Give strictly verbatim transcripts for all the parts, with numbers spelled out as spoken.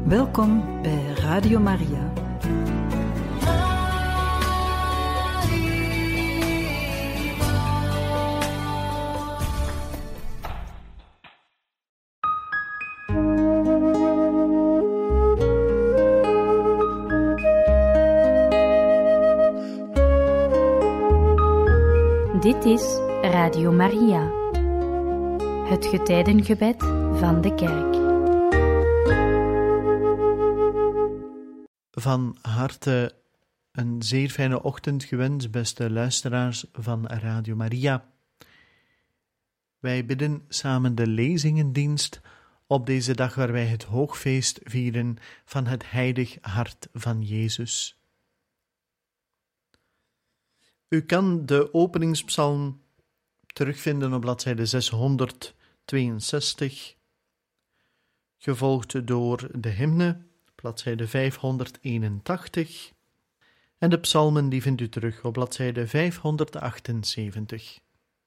Welkom bij Radio Maria. Dit is Radio Maria, het getijdengebed van de Kerk. Van harte een zeer fijne ochtend gewenst, beste luisteraars van Radio Maria. Wij bidden samen de lezingendienst op deze dag waar wij het hoogfeest vieren van het heilig hart van Jezus. U kan de openingspsalm terugvinden op bladzijde zeshonderdtweeënzestig, gevolgd door de hymne, bladzijde vijfhonderdeenentachtig, en de psalmen die vindt u terug op bladzijde vijfhonderdachtenzeventig.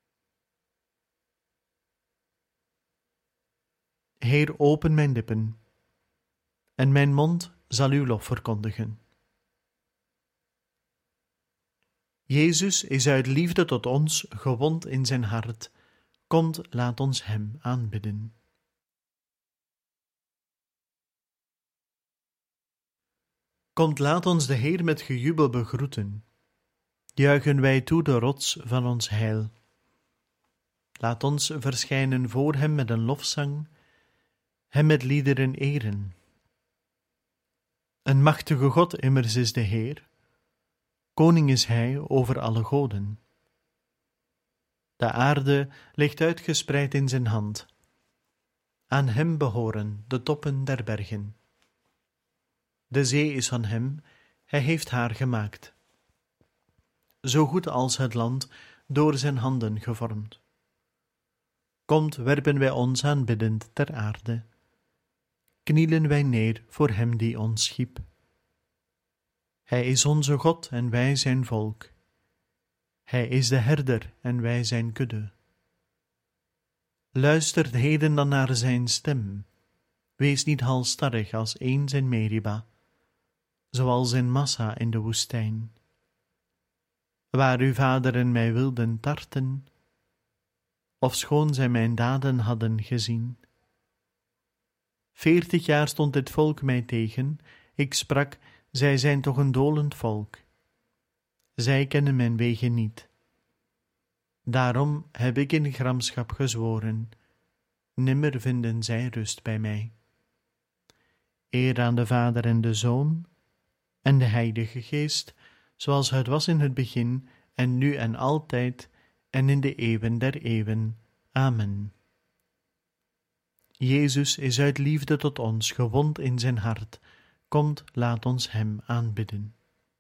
Heer, open mijn lippen, en mijn mond zal uw lof verkondigen. Jezus is uit liefde tot ons gewond in zijn hart. Komt, laat ons hem aanbidden. Komt, laat ons de Heer met gejubel begroeten. Juichen wij toe de rots van ons heil. Laat ons verschijnen voor hem met een lofzang, hem met liederen eren. Een machtige God immers is de Heer. Koning is hij over alle goden. De aarde ligt uitgespreid in zijn hand. Aan hem behoren de toppen der bergen. De zee is van hem, hij heeft haar gemaakt. Zo goed als het land door zijn handen gevormd. Komt, werpen wij ons aanbiddend ter aarde. Knielen wij neer voor hem die ons schiep. Hij is onze God en wij zijn volk. Hij is de herder en wij zijn kudde. Luistert heden dan naar zijn stem. Wees niet halsstarrig als eens in Meriba, zoals in Massa in de woestijn, waar uw vaderen mij wilden tarten, ofschoon zij mijn daden hadden gezien. Veertig jaar stond dit volk mij tegen, ik sprak, zij zijn toch een dolend volk. Zij kennen mijn wegen niet. Daarom heb ik in gramschap gezworen, nimmer vinden zij rust bij mij. Eer aan de Vader en de Zoon en de Heilige Geest, zoals het was in het begin en nu en altijd en in de eeuwen der eeuwen. Amen. Jezus is uit liefde tot ons gewond in zijn hart. Komt, laat ons hem aanbidden.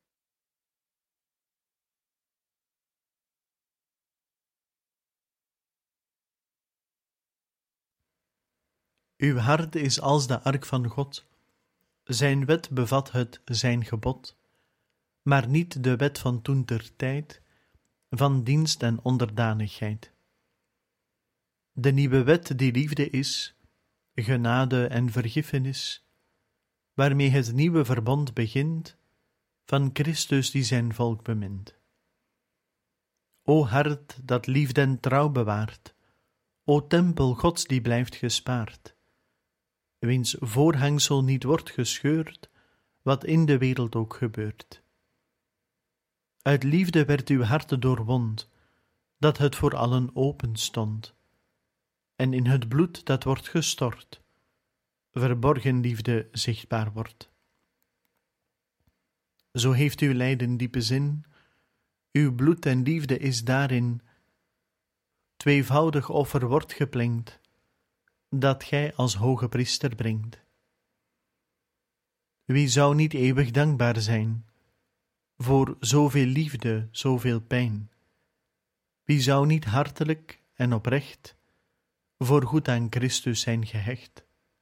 Uw hart is als de ark van God. Zijn wet bevat het zijn gebod, maar niet de wet van toentertijd, van dienst en onderdanigheid. De nieuwe wet die liefde is, genade en vergiffenis, waarmee het nieuwe verbond begint, van Christus die zijn volk bemint. O hart dat liefde en trouw bewaart, o tempel Gods die blijft gespaard, wiens voorhangsel niet wordt gescheurd, wat in de wereld ook gebeurt. Uit liefde werd uw hart doorwond, dat het voor allen open stond, en in het bloed dat wordt gestort, verborgen liefde zichtbaar wordt. Zo heeft uw lijden diepe zin, uw bloed en liefde is daarin, tweevoudig offer wordt geplengd, dat gij als hoge priester brengt. Wie zou niet eeuwig dankbaar zijn, voor zoveel liefde, zoveel pijn? Wie zou niet hartelijk en oprecht, voor goed aan Christus zijn gehecht?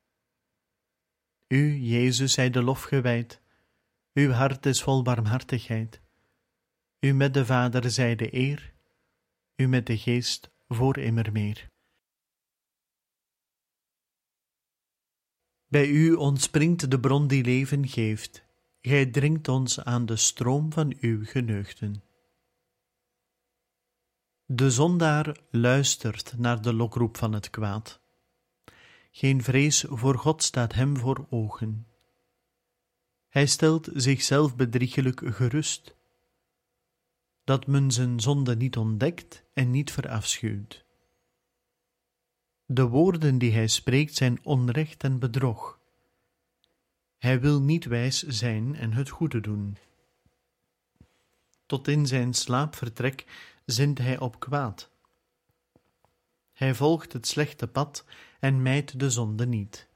U, Jezus, zij de lof gewijd, uw hart is vol barmhartigheid. U met de Vader zij de eer, u met de Geest voor immer meer. Bij u ontspringt de bron die leven geeft. Gij dringt ons aan de stroom van uw geneugten. De zondaar luistert naar de lokroep van het kwaad. Geen vrees voor God staat hem voor ogen. Hij stelt zichzelf bedriegelijk gerust, dat men zijn zonde niet ontdekt en niet verafschuwt. De woorden die hij spreekt zijn onrecht en bedrog. Hij wil niet wijs zijn en het goede doen. Tot in zijn slaapvertrek zint hij op kwaad. Hij volgt het slechte pad en mijdt de zonde niet.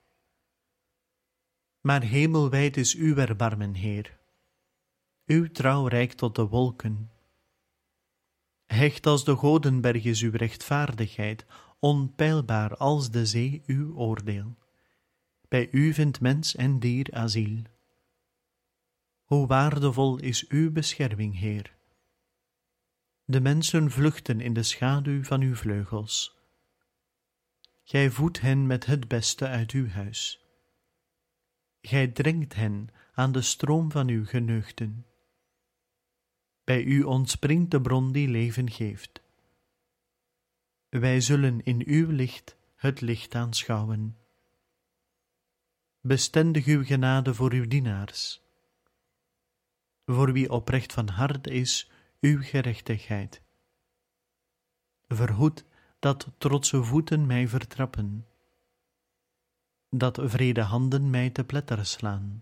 Maar hemelwijd is uw erbarmen, Heer. Uw trouw reikt tot de wolken. Hecht als de godenberg is uw rechtvaardigheid, onpeilbaar als de zee uw oordeel. Bij u vindt mens en dier asiel. Hoe waardevol is uw bescherming, Heer. De mensen vluchten in de schaduw van uw vleugels. Gij voedt hen met het beste uit uw huis. Gij dringt hen aan de stroom van uw geneugten. Bij u ontspringt de bron die leven geeft. Wij zullen in uw licht het licht aanschouwen. Bestendig uw genade voor uw dienaars. Voor wie oprecht van hart is, uw gerechtigheid. Verhoed dat trotse voeten mij vertrappen, dat wrede handen mij te pletter slaan.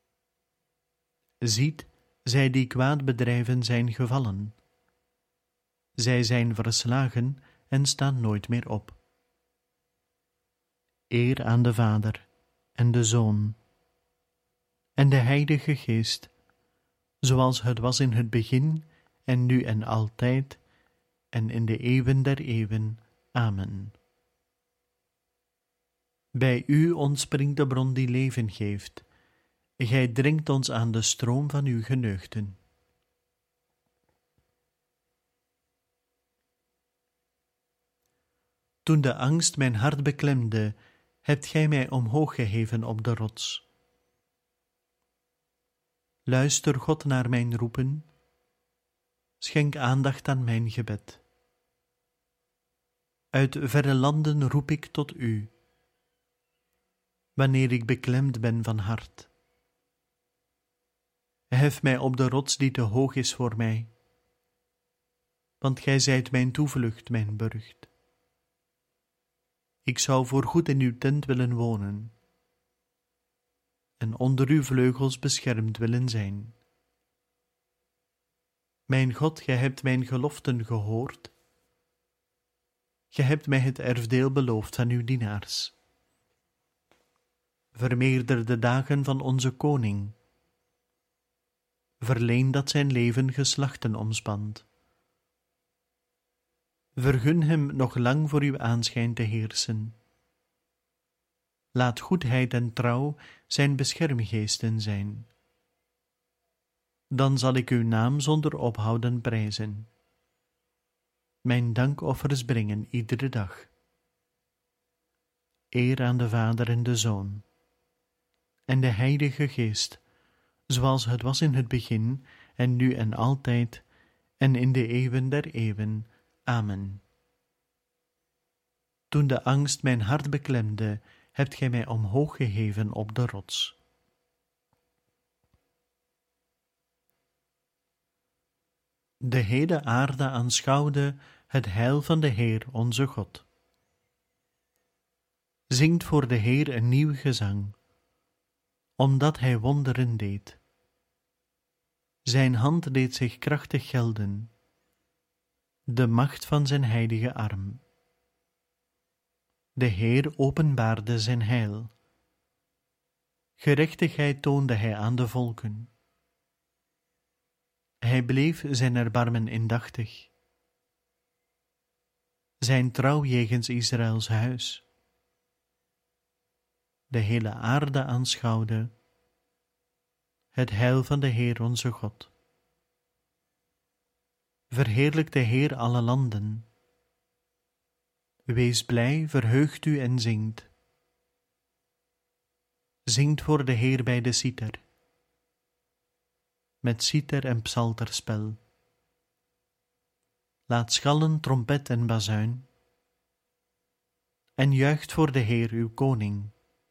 Ziet, zij die kwaad bedrijven zijn gevallen. Zij zijn verslagen en staan nooit meer op. Eer aan de Vader en de Zoon en de Heilige Geest, zoals het was in het begin en nu en altijd en in de eeuwen der eeuwen. Amen. Bij u ontspringt de bron die leven geeft. Gij dringt ons aan de stroom van uw geneugten. Toen de angst mijn hart beklemde, hebt gij mij omhoog geheven op de rots. Luister, God, naar mijn roepen. Schenk aandacht aan mijn gebed. Uit verre landen roep ik tot u, wanneer ik beklemd ben van hart. Hef mij op de rots die te hoog is voor mij, want gij zijt mijn toevlucht, mijn burcht. Ik zou voorgoed in uw tent willen wonen en onder uw vleugels beschermd willen zijn. Mijn God, gij hebt mijn geloften gehoord. Gij hebt mij het erfdeel beloofd van uw dienaars. Vermeerder de dagen van onze koning. Verleen dat zijn leven geslachten omspant. Vergun hem nog lang voor uw aanschijn te heersen. Laat goedheid en trouw zijn beschermgeesten zijn. Dan zal ik uw naam zonder ophouden prijzen. Mijn dankoffers brengen iedere dag. Eer aan de Vader en de Zoon en de Heilige Geest, zoals het was in het begin en nu en altijd en in de eeuwen der eeuwen. Amen. Toen de angst mijn hart beklemde, hebt gij mij omhoog geheven op de rots. De hele aarde aanschouwde het heil van de Heer onze God. Zingt voor de Heer een nieuw gezang, omdat hij wonderen deed. Zijn hand deed zich krachtig gelden, de macht van zijn heilige arm. De Heer openbaarde zijn heil. Gerechtigheid toonde hij aan de volken. Hij bleef zijn erbarmen indachtig, zijn trouw jegens Israëls huis. De hele aarde aanschouwde het heil van de Heer onze God. Verheerlijk de Heer alle landen. Wees blij, verheugt u en zingt. zingt voor de Heer bij de citer, met citer en psalterspel. Laat schallen trompet en bazuin, en juicht voor de Heer uw koning.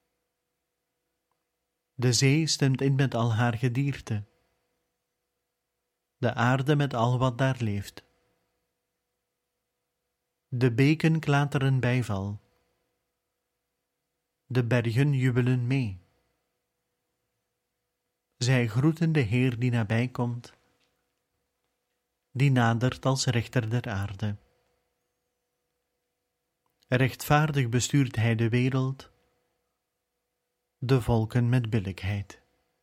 De zee stemt in met al haar gedierte, de aarde met al wat daar leeft. De beken klateren bijval, de bergen jubelen mee. Zij groeten de Heer die nabij komt, die nadert als rechter der aarde. Rechtvaardig bestuurt hij de wereld, de volken met billijkheid.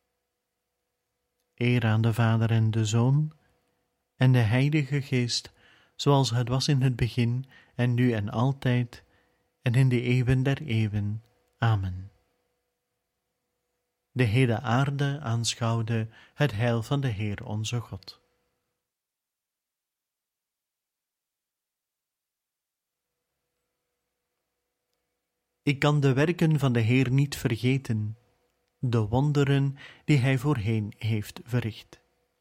Eer aan de Vader en de Zoon en de Heilige Geest, zoals het was in het begin en nu en altijd en in de eeuwen der eeuwen. Amen. De hele aarde aanschouwde het heil van de Heer onze God. Ik kan de werken van de Heer niet vergeten, de wonderen die Hij voorheen heeft verricht.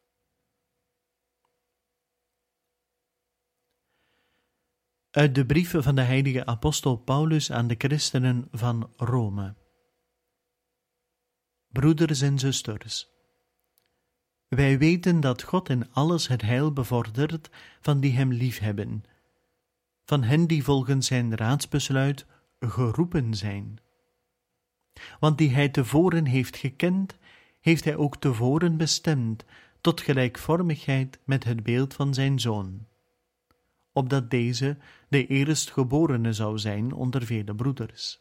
Uit de brieven van de heilige apostel Paulus aan de christenen van Rome. Broeders en zusters, wij weten dat God in alles het heil bevordert van die hem liefhebben, van hen die volgens zijn raadsbesluit geroepen zijn. Want die hij tevoren heeft gekend, heeft hij ook tevoren bestemd tot gelijkvormigheid met het beeld van zijn Zoon, opdat deze de eerstgeborene zou zijn onder vele broeders.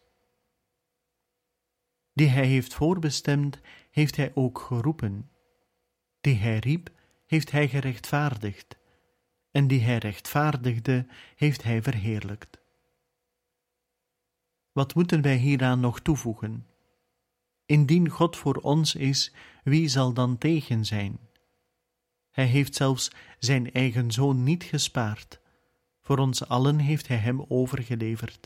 Die hij heeft voorbestemd, heeft hij ook geroepen. Die hij riep, heeft hij gerechtvaardigd. En die hij rechtvaardigde, heeft hij verheerlijkt. Wat moeten wij hieraan nog toevoegen? Indien God voor ons is, wie zal dan tegen zijn? Hij heeft zelfs zijn eigen Zoon niet gespaard. Voor ons allen heeft hij hem overgeleverd.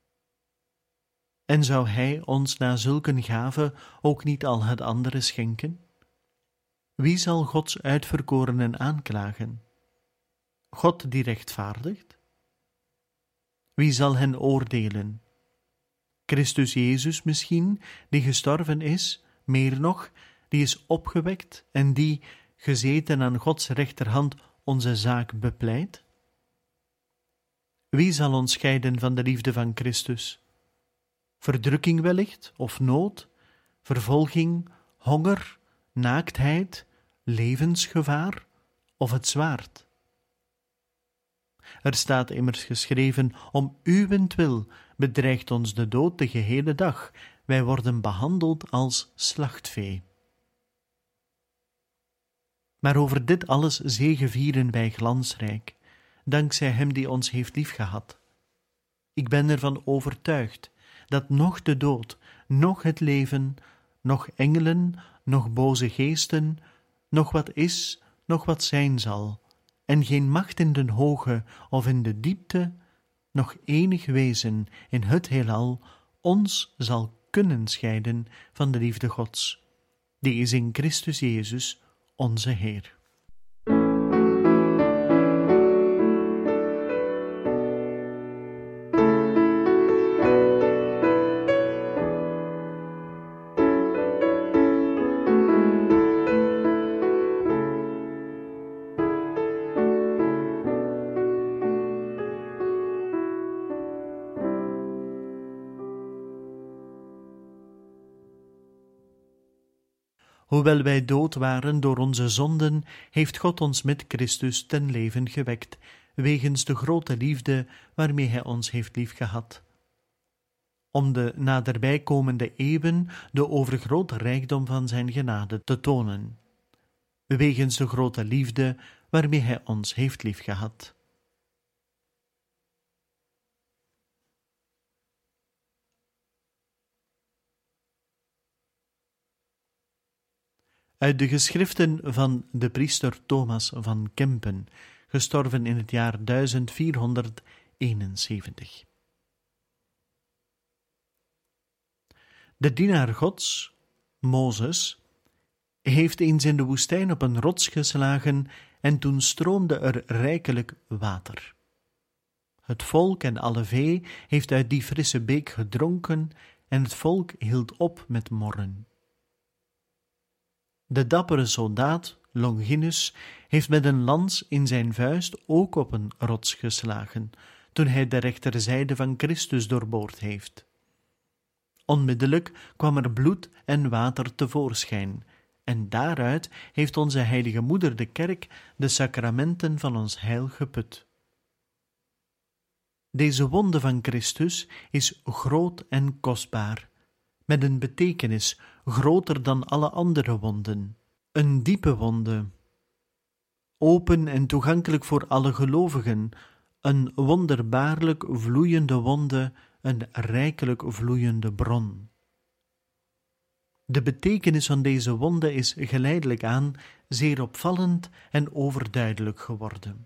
En zou hij ons na zulke gave ook niet al het andere schenken? Wie zal Gods uitverkorenen aanklagen? God die rechtvaardigt? Wie zal hen oordelen? Christus Jezus misschien, die gestorven is, meer nog, die is opgewekt en die, gezeten aan Gods rechterhand, onze zaak bepleit? Wie zal ons scheiden van de liefde van Christus? Verdrukking wellicht, of nood, vervolging, honger, naaktheid, levensgevaar, of het zwaard? Er staat immers geschreven, om uwentwil bedreigt ons de dood de gehele dag, wij worden behandeld als slachtvee. Maar over dit alles zegevieren wij glansrijk, dankzij hem die ons heeft liefgehad. Ik ben ervan overtuigd dat noch de dood, noch het leven, noch engelen, noch boze geesten, noch wat is, noch wat zijn zal, en geen macht in den hoge of in de diepte, noch enig wezen in het heelal ons zal kunnen scheiden van de liefde Gods, die is in Christus Jezus, onze Heer. Hoewel wij dood waren door onze zonden, heeft God ons met Christus ten leven gewekt, wegens de grote liefde waarmee Hij ons heeft liefgehad. Om de naderbijkomende eeuwen de overgrote rijkdom van zijn genade te tonen, wegens de grote liefde waarmee Hij ons heeft liefgehad. Uit de geschriften van de priester Thomas van Kempen, gestorven in het jaar duizend vierhonderdeenenzeventig. De dienaar Gods, Mozes, heeft eens in de woestijn op een rots geslagen en toen stroomde er rijkelijk water. Het volk en alle vee heeft uit die frisse beek gedronken en het volk hield op met morren. De dappere soldaat, Longinus, heeft met een lans in zijn vuist ook op een rots geslagen, toen hij de rechterzijde van Christus doorboord heeft. Onmiddellijk kwam er bloed en water tevoorschijn, en daaruit heeft onze heilige moeder de kerk de sacramenten van ons heil geput. Deze wonde van Christus is groot en kostbaar, met een betekenis groter dan alle andere wonden. Een diepe wonde, open en toegankelijk voor alle gelovigen, een wonderbaarlijk vloeiende wonde, een rijkelijk vloeiende bron. De betekenis van deze wonde is geleidelijk aan zeer opvallend en overduidelijk geworden.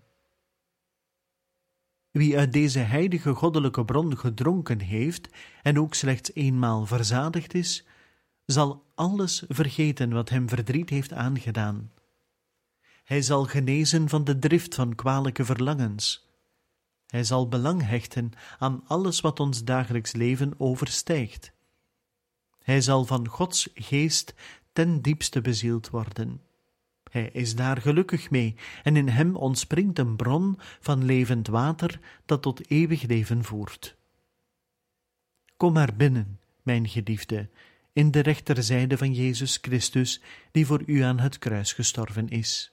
Wie uit deze heilige goddelijke bron gedronken heeft en ook slechts eenmaal verzadigd is, zal alles vergeten wat hem verdriet heeft aangedaan. Hij zal genezen van de drift van kwalijke verlangens. Hij zal belang hechten aan alles wat ons dagelijks leven overstijgt. Hij zal van Gods geest ten diepste bezield worden. Hij is daar gelukkig mee en in hem ontspringt een bron van levend water dat tot eeuwig leven voert. Kom maar binnen, mijn geliefde, in de rechterzijde van Jezus Christus, die voor u aan het kruis gestorven is.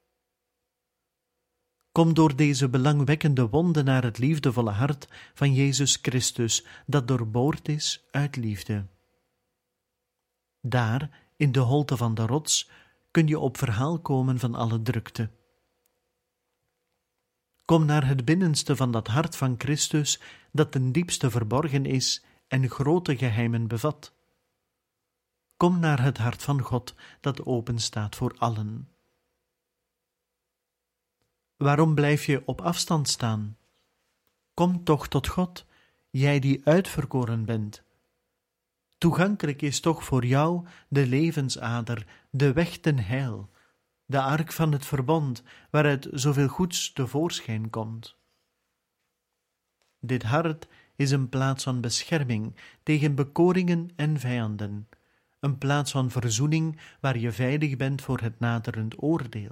Kom door deze belangwekkende wonde naar het liefdevolle hart van Jezus Christus, dat doorboord is uit liefde. Daar, in de holte van de rots, kun je op verhaal komen van alle drukte. Kom naar het binnenste van dat hart van Christus, dat ten diepste verborgen is en grote geheimen bevat. Kom naar het hart van God, dat open staat voor allen. Waarom blijf je op afstand staan? Kom toch tot God, jij die uitverkoren bent. Toegankelijk is toch voor jou de levensader, de weg ten heil, de ark van het verbond, waaruit zoveel goeds tevoorschijn komt. Dit hart is een plaats van bescherming tegen bekoringen en vijanden, een plaats van verzoening waar je veilig bent voor het naderend oordeel.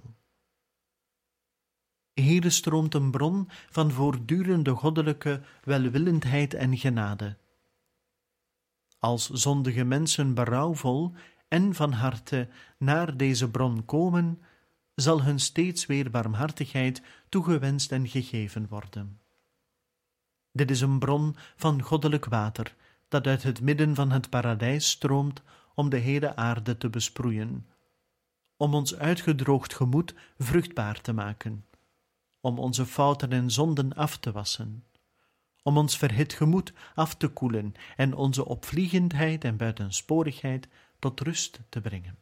Hier stroomt een bron van voortdurende goddelijke welwillendheid en genade. Als zondige mensen berouwvol en van harte naar deze bron komen, zal hun steeds weer barmhartigheid toegewenst en gegeven worden. Dit is een bron van goddelijk water, dat uit het midden van het paradijs stroomt om de hele aarde te besproeien, om ons uitgedroogd gemoed vruchtbaar te maken, om onze fouten en zonden af te wassen, om ons verhit gemoed af te koelen en onze opvliegendheid en buitensporigheid tot rust te brengen.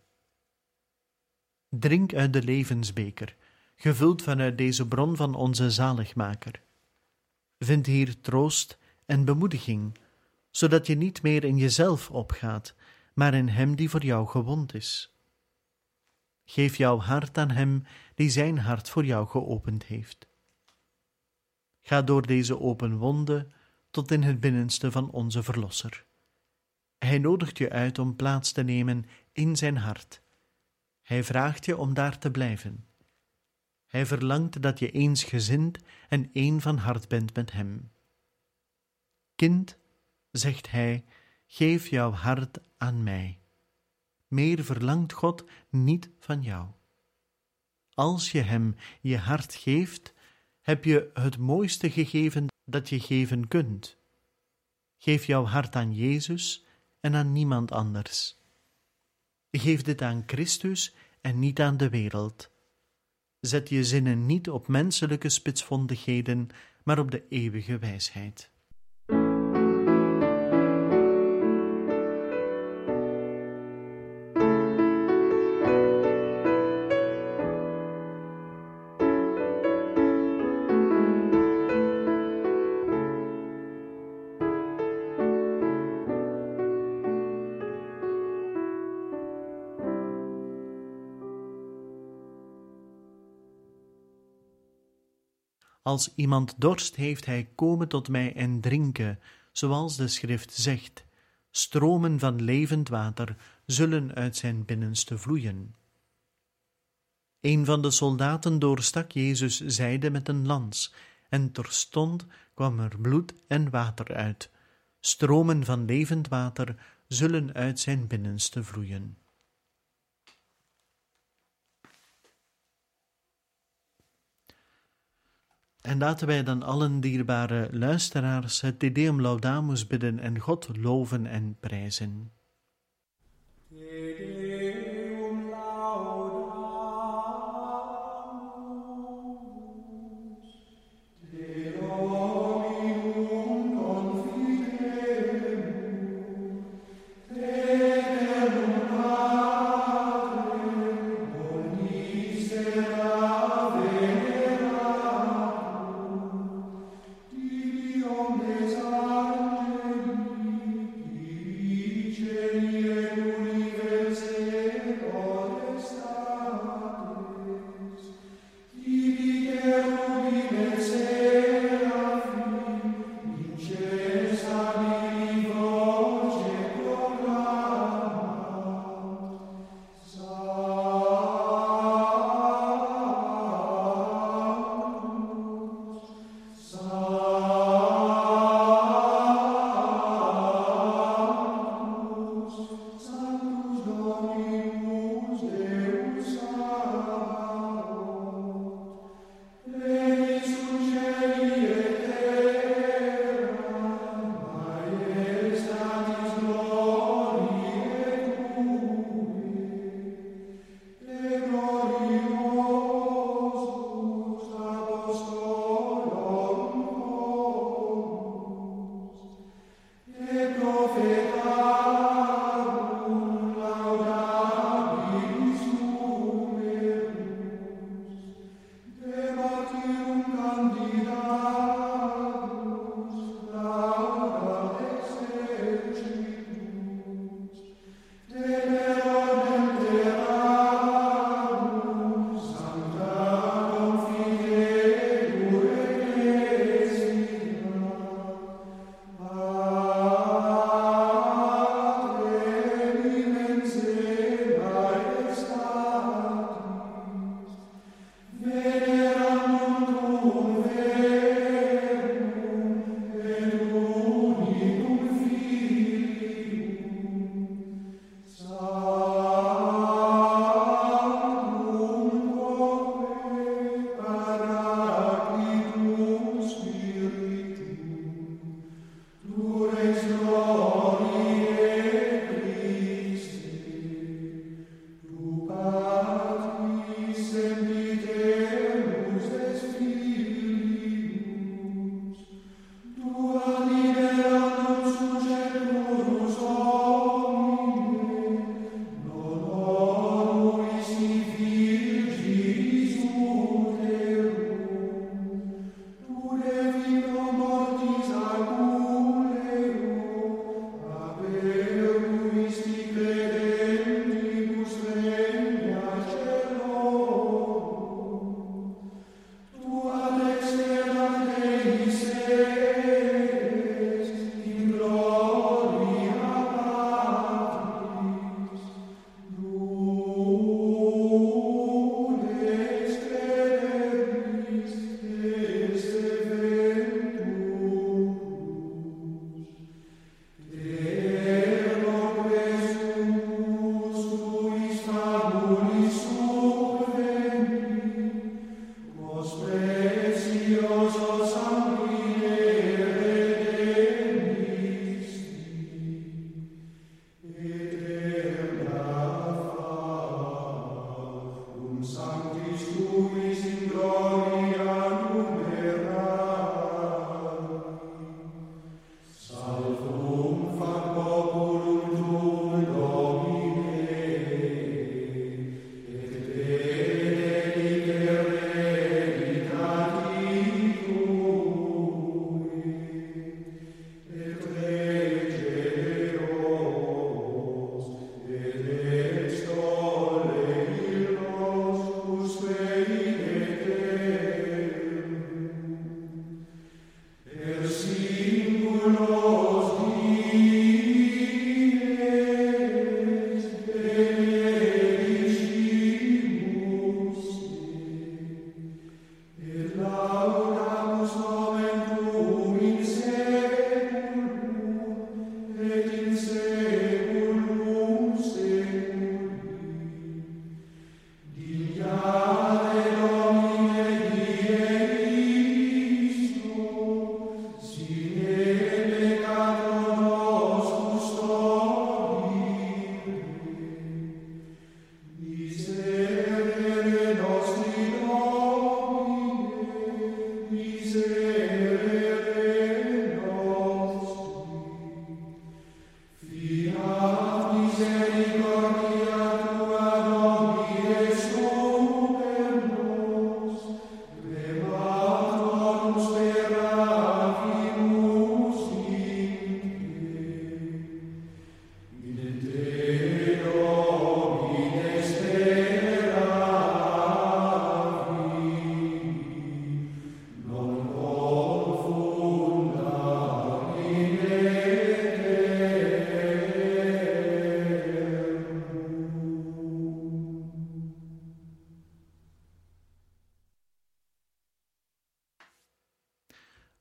Drink uit de levensbeker, gevuld vanuit deze bron van onze zaligmaker. Vind hier troost en bemoediging, zodat je niet meer in jezelf opgaat, maar in hem die voor jou gewond is. Geef jouw hart aan hem die zijn hart voor jou geopend heeft. Ga door deze open wonde tot in het binnenste van onze Verlosser. Hij nodigt je uit om plaats te nemen in zijn hart. Hij vraagt je om daar te blijven. Hij verlangt dat je eensgezind en één van hart bent met hem. Kind, zegt hij, geef jouw hart aan mij. Meer verlangt God niet van jou. Als je hem je hart geeft, heb je het mooiste gegeven dat je geven kunt. Geef jouw hart aan Jezus en aan niemand anders. Geef dit aan Christus en niet aan de wereld. Zet je zinnen niet op menselijke spitsvondigheden, maar op de eeuwige wijsheid. Als iemand dorst heeft, hij komen tot mij en drinken, zoals de schrift zegt. Stromen van levend water zullen uit zijn binnenste vloeien. Een van de soldaten doorstak Jezus' zijde met een lans, en terstond kwam er bloed en water uit. Stromen van levend water zullen uit zijn binnenste vloeien. En laten wij dan allen dierbare luisteraars het Te Deum Laudamus bidden en God loven en prijzen. Universe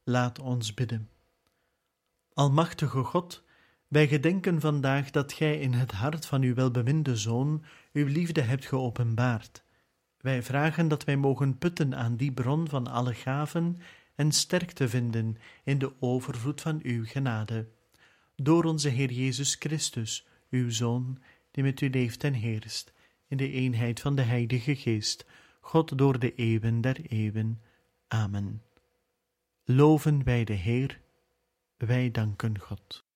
Laat ons bidden. Almachtige God, wij gedenken vandaag dat Gij in het hart van uw welbeminde Zoon uw liefde hebt geopenbaard. Wij vragen dat wij mogen putten aan die bron van alle gaven en sterkte vinden in de overvloed van uw genade. Door onze Heer Jezus Christus, uw Zoon, die met u leeft en heerst, in de eenheid van de Heilige Geest, God door de eeuwen der eeuwen. Amen. Loven wij de Heer, wij danken God.